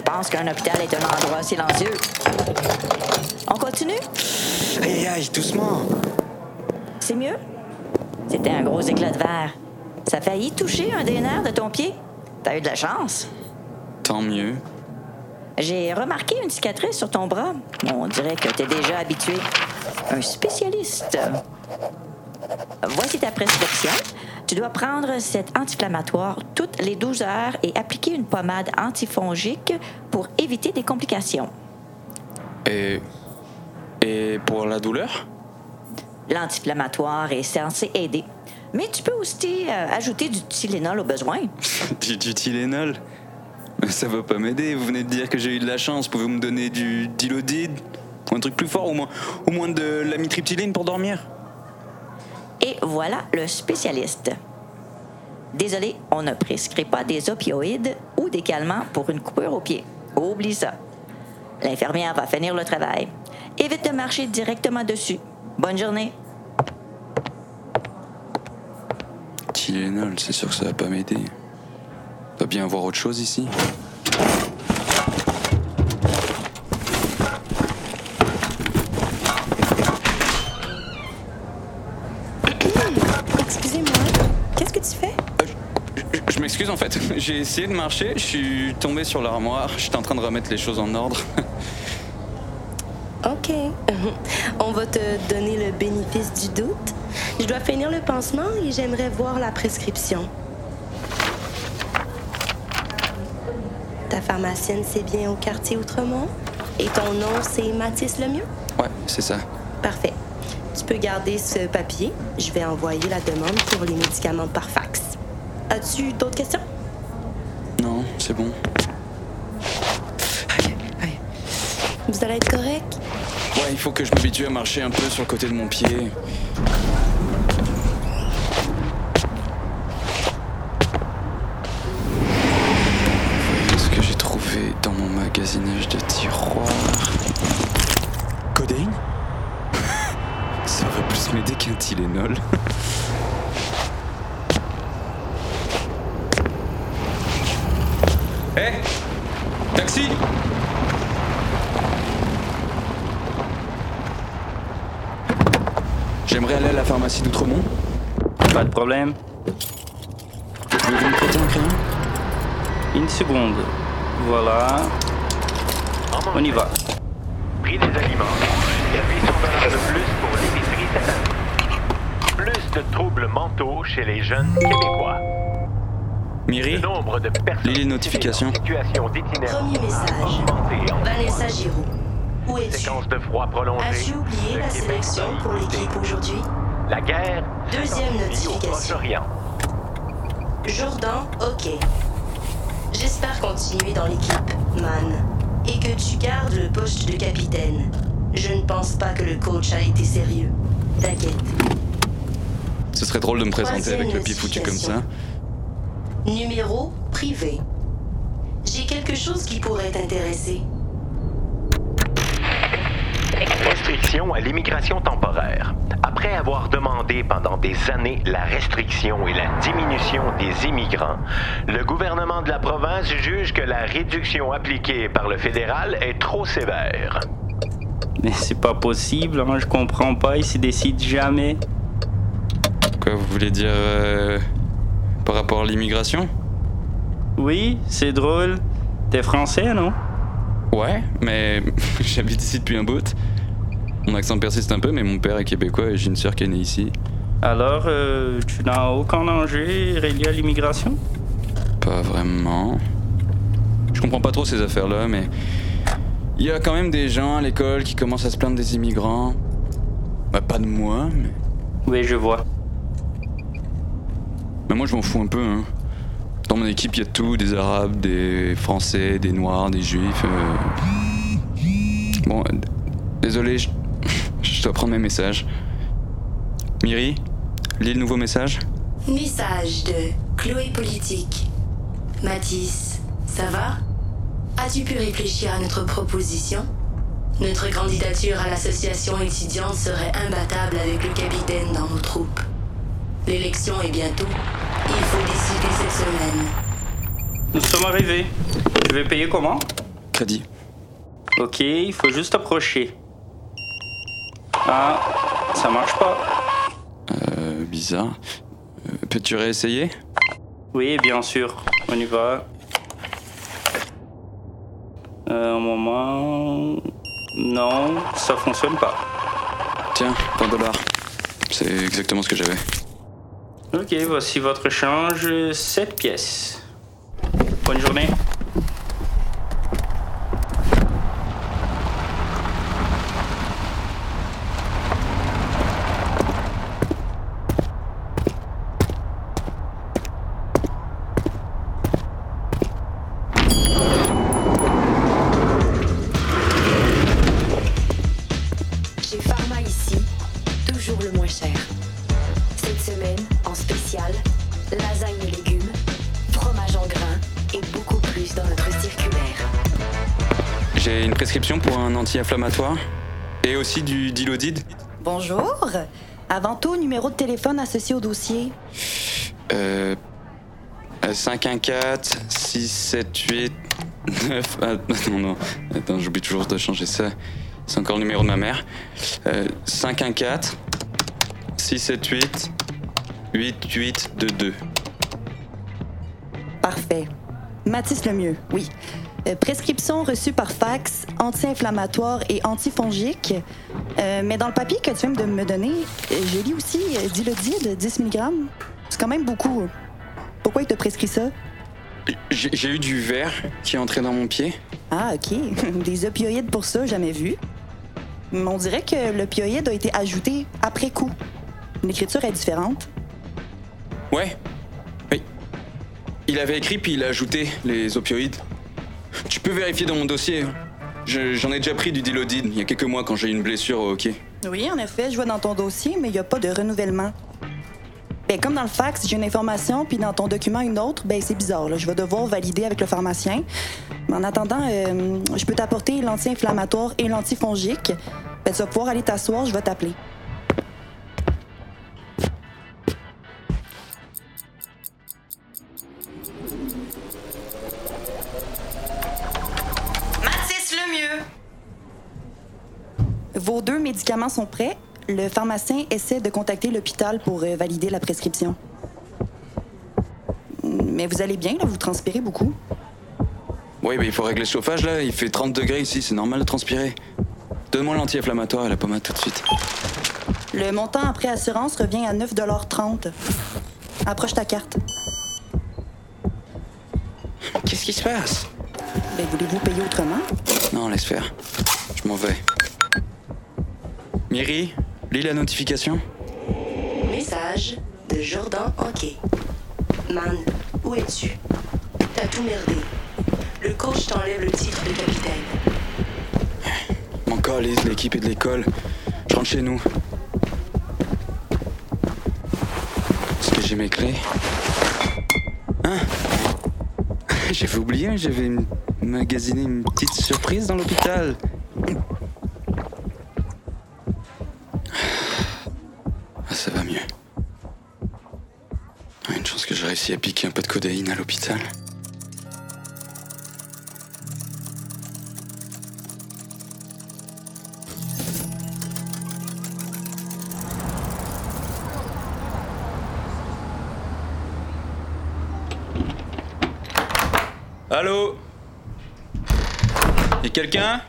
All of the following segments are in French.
pense qu'un hôpital est un endroit silencieux. On continue? Aïe, aïe, doucement. C'est mieux? C'était un gros éclat de verre. Ça a failli toucher un des nerfs de ton pied. T'as eu de la chance. Tant mieux. J'ai remarqué une cicatrice sur ton bras. On dirait que t'es déjà habitué. Un spécialiste. Voici ta prescription. Tu dois prendre cet anti-inflammatoire toutes les 12 heures et appliquer une pommade antifongique pour éviter des complications. Et pour la douleur? L'anti-inflammatoire est censé aider. Mais tu peux aussi ajouter du Tylenol au besoin. Du Tylenol? Ça va pas m'aider. Vous venez de dire que j'ai eu de la chance. Pouvez-vous me donner du Dilodid? Ou un truc plus fort, au moins de l'amitriptyline pour dormir? Et voilà le spécialiste. Désolé, on ne prescrit pas des opioïdes ou des calmants pour une coupure au pied. Oublie ça. L'infirmière va finir le travail. Évite de marcher directement dessus. Bonne journée. Tylenol, c'est sûr que ça va pas m'aider. Doit bien avoir autre chose ici. Excusez-moi, qu'est-ce que tu fais? Je m'excuse en fait, j'ai essayé de marcher, je suis tombé sur l'armoire, j'étais en train de remettre les choses en ordre. OK. On va te donner le bénéfice du doute. Je dois finir le pansement et j'aimerais voir la prescription. Ta pharmacienne, c'est bien au quartier Outremont? Et ton nom, c'est Mathis Lemieux? Ouais, c'est ça. Parfait. Tu peux garder ce papier. Je vais envoyer la demande pour les médicaments par fax. As-tu d'autres questions? Non, c'est bon. Aïe. Vous allez être correct? Ouais, il faut que je m'habitue à marcher un peu sur le côté de mon pied. Ce que j'ai trouvé dans mon magasinage de tiroirs. Codéine? Ça va plus m'aider qu'un Tylenol. Hé! Taxi! J'aimerais aller à la pharmacie d'Outremont. Pas de problème. Pouvez-vous me prêter un crayon? Une seconde. Voilà. On y va. Prix des aliments. Service au dollar de plus pour l'épicerie cette année. Plus de troubles mentaux chez les jeunes Québécois. Myri? Le nombre de personnes Lis les notifications. en situation d'itinérance Premier message. Vanessa Giroux. Où es-tu? Séquence de froid prolongée. As-tu oublié Le la Québec sélection pour l'équipe aujourd'hui? La guerre. Deuxième s'intensifie au notification. Proche-Orient. Jourdan, OK. J'espère continuer dans l'équipe, man. Et que tu gardes le poste de capitaine. Je ne pense pas que le coach a été sérieux. T'inquiète. Ce serait drôle de me présenter Troisième avec le pied foutu comme ça. Numéro privé. J'ai quelque chose qui pourrait t'intéresser. Restriction à l'immigration temporaire. Après avoir demandé pendant des années la restriction et la diminution des immigrants, le gouvernement de la province juge que la réduction appliquée par le fédéral est trop sévère. Mais c'est pas possible, hein, je comprends pas, ils s'y décident jamais. Quoi, vous voulez dire par rapport à l'immigration? Oui, c'est drôle. T'es français, non? Ouais, mais j'habite ici depuis un bout. Mon accent persiste un peu, mais mon père est québécois et j'ai une sœur qui est née ici. Alors, tu n'as aucun danger relié à l'immigration? Pas vraiment. Je comprends pas trop ces affaires-là, mais il y a quand même des gens à l'école qui commencent à se plaindre des immigrants. Bah, pas de moi, mais... Oui, je vois. Mais moi, je m'en fous un peu, hein. Dans mon équipe, il y a tout, des Arabes, des Français, des Noirs, des Juifs. Bon, désolé, je dois prendre mes messages. Myri, lis le nouveau message. Message de Chloé Politique. Mathis, ça va? As-tu pu réfléchir à notre proposition? Notre candidature à l'association étudiante serait imbattable avec le capitaine dans nos troupes. L'élection est bientôt. Il faut décider cette semaine. Nous sommes arrivés. Je vais payer comment? crédit. Ok, il faut juste approcher. Ah, ça marche pas. Bizarre. Peux-tu réessayer? Oui, bien sûr. On y va. Un moment... Non, ça fonctionne pas. Tiens, $20. C'est exactement ce que j'avais. Ok, voici votre échange, 7 pièces. Bonne journée. Chez Pharma ici, toujours le moins cher. Cette semaine, en spécial, lasagne et légumes, fromage en grains et beaucoup plus dans notre circulaire. J'ai une prescription pour un anti-inflammatoire et aussi du Dilodid. Bonjour. Avant tout, numéro de téléphone associé au dossier. 514-678-9... Ah, non. Attends, j'oublie toujours de changer ça. C'est encore le numéro de ma mère. 514-678-8822. Parfait. Mathis Lemieux, oui. Prescription reçue par fax, anti-inflammatoire et antifongique. Mais dans le papier que tu viens de me donner, je lis aussi Dilodid, 10 mg. C'est quand même beaucoup. Pourquoi il te prescrit ça? J'ai eu du verre qui est entré dans mon pied. Ah, OK. Des opioïdes pour ça, jamais vu. On dirait que l'opioïde a été ajouté après coup. L'écriture est différente. Ouais. Oui. Il avait écrit puis il a ajouté les opioïdes. Tu peux vérifier dans mon dossier. J'en ai déjà pris du Dilodid il y a quelques mois quand j'ai eu une blessure au hockey. Oui, en effet, je vois dans ton dossier, mais il n'y a pas de renouvellement. Ben, comme dans le fax, j'ai une information, puis dans ton document une autre, ben c'est bizarre. Là. Je vais devoir valider avec le pharmacien. Mais en attendant, je peux t'apporter l'anti-inflammatoire et l'antifongique. Ben, tu vas pouvoir aller t'asseoir, je vais t'appeler. Mathis Lemieux! Vos 2 médicaments sont prêts. Le pharmacien essaie de contacter l'hôpital pour valider la prescription. Mais vous allez bien, là? Vous transpirez beaucoup. Oui, mais il faut régler le chauffage, là. Il fait 30 degrés ici, c'est normal de transpirer. Donne-moi l'anti-inflammatoire et la pommade tout de suite. Le montant après assurance revient à 9,30 $. Approche ta carte. Qu'est-ce qui se passe? Ben, voulez-vous payer autrement? Non, laisse faire. Je m'en vais. Myri, lis la notification. Message de Jordan Anquet. Man, où es-tu? T'as tout merdé. Le coach t'enlève le titre de capitaine. Mon calise, l'équipe est de l'école. Je rentre chez nous. Est-ce que j'ai mes clés? Hein? J'avais oublié, j'avais magasiné une petite surprise dans l'hôpital. Ah, ça va mieux. Une chance que j'ai réussi à piquer un peu de codéine à l'hôpital. Allô? Y'a quelqu'un?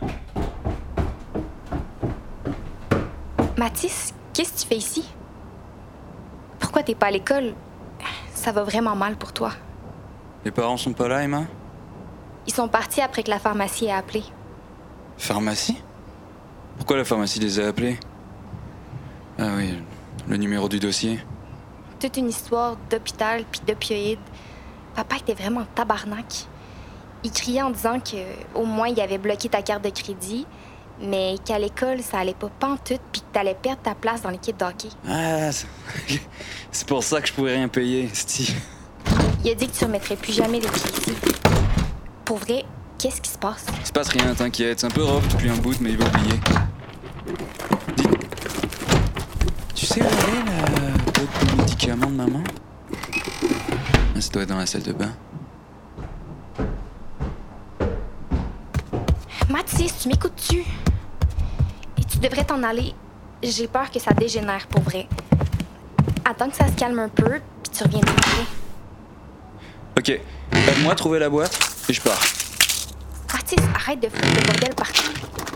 Mathis, qu'est-ce que tu fais ici? Pourquoi t'es pas à l'école? Ça va vraiment mal pour toi. Les parents sont pas là, Emma? Ils sont partis après que la pharmacie ait appelé. Pharmacie? Pourquoi la pharmacie les a appelés? Ah oui, le numéro du dossier. Toute une histoire d'hôpital puis d'opioïdes. Papa était vraiment tabarnak. Il criait en disant que au moins il avait bloqué ta carte de crédit, mais qu'à l'école, ça allait pas pantoute puis que t'allais perdre ta place dans l'équipe de hockey. Ah, c'est pour ça que je pouvais rien payer, Steve. Il a dit que tu remettrais plus jamais les pieds ici. Pour vrai, qu'est-ce qui se passe? Il se passe rien, t'inquiète. C'est un peu rough depuis un bout, mais il va oublier. Dis... Tu sais où est la boîte de médicaments de maman? Ça doit être dans la salle de bain. Mathis, tu m'écoutes-tu? Et tu devrais t'en aller. J'ai peur que ça dégénère pour vrai. Attends que ça se calme un peu, puis tu reviens t'écouter. Ok, aide-moi à trouver la boîte et je pars. Mathis, arrête de foutre le bordel partout.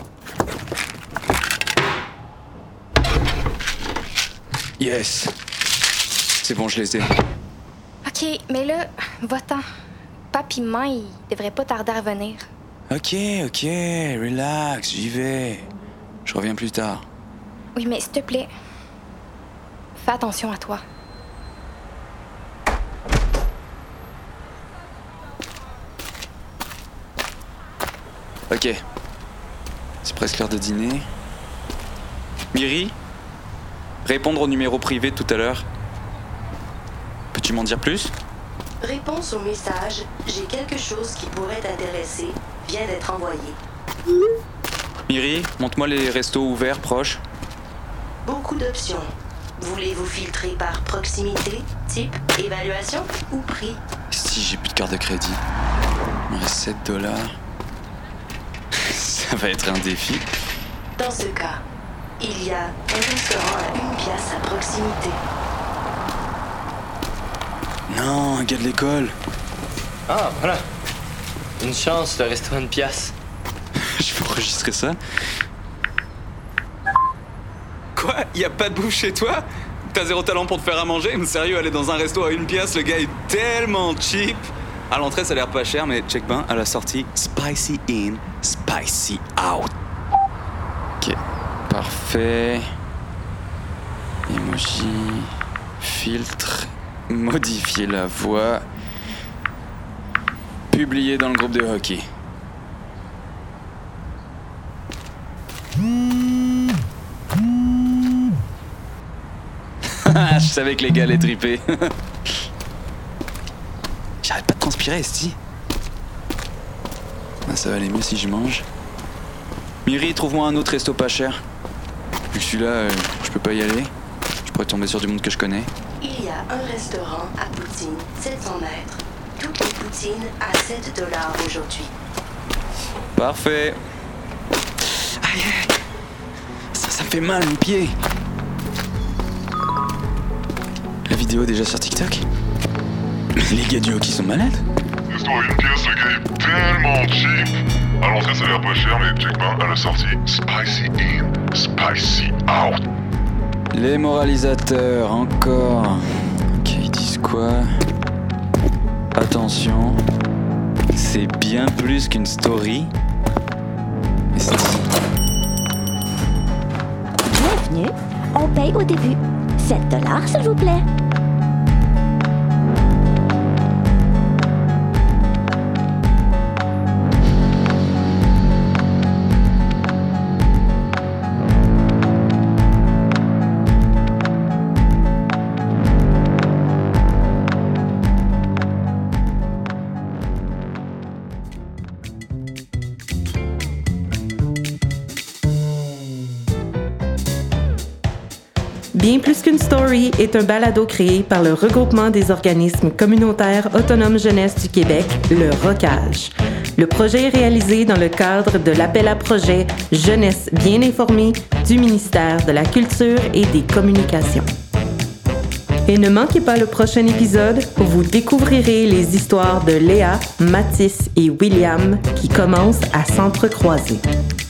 Yes. C'est bon, je les ai. OK, mais là, va-t'en. Papi maman, il devrait pas tarder à revenir. Ok, relax, j'y vais. Je reviens plus tard. Oui, mais s'il te plaît, fais attention à toi. Ok. C'est presque l'heure de dîner. Myri, répondre au numéro privé de tout à l'heure. Peux-tu m'en dire plus? Réponse au message « J'ai quelque chose qui pourrait t'intéresser » vient d'être envoyé. Myri, montre-moi les restos ouverts proches. Beaucoup d'options. Voulez-vous filtrer par proximité, type, évaluation ou prix? Si j'ai plus de carte de crédit. Il me reste $7. Ça va être un défi. Dans ce cas, il y a un restaurant à 1 pièce à proximité. Non, un gars de l'école. Ah, voilà. Une chance, le restaurant de pièce. Je peux enregistrer ça? Quoi? Y a pas de bouffe chez toi? T'as zéro talent pour te faire à manger? Mais sérieux, aller dans un resto à 1 pièce, le gars est tellement cheap. À l'entrée, ça a l'air pas cher, mais check ben, à la sortie, spicy in, spicy out. Ok, parfait. Emoji, filtre, modifier la voix, publier dans le groupe de hockey. Je savais que les gars allaient triper. J'arrête pas de transpirer, esti. Ah, ça va aller mieux si je mange. Myri, trouve-moi un autre resto pas cher. Vu que celui-là, je peux pas y aller. Je pourrais tomber sur du monde que je connais. Il y a un restaurant à poutine, 700 mètres. Toutes les poutines à $7 aujourd'hui. Parfait. Aïe, ça me fait mal mes pieds. La vidéo est déjà sur TikTok? Les gars du hockey sont malades? Histoire à 1 pièce, le gars est tellement cheap. À l'entrée, ça a l'air pas cher, mais check ben, à la sortie, spicy in, spicy out. Les moralisateurs, encore. Ok, ils disent quoi? Attention, c'est bien plus qu'une story. Bienvenue, on paye au début. $7, s'il vous plaît. Bien plus qu'une story est un balado créé par le regroupement des organismes communautaires autonomes jeunesse du Québec, le ROCAGE. Le projet est réalisé dans le cadre de l'appel à projet Jeunesse bien informée du ministère de la Culture et des Communications. Et ne manquez pas le prochain épisode où vous découvrirez les histoires de Léa, Mathis et William qui commencent à s'entrecroiser.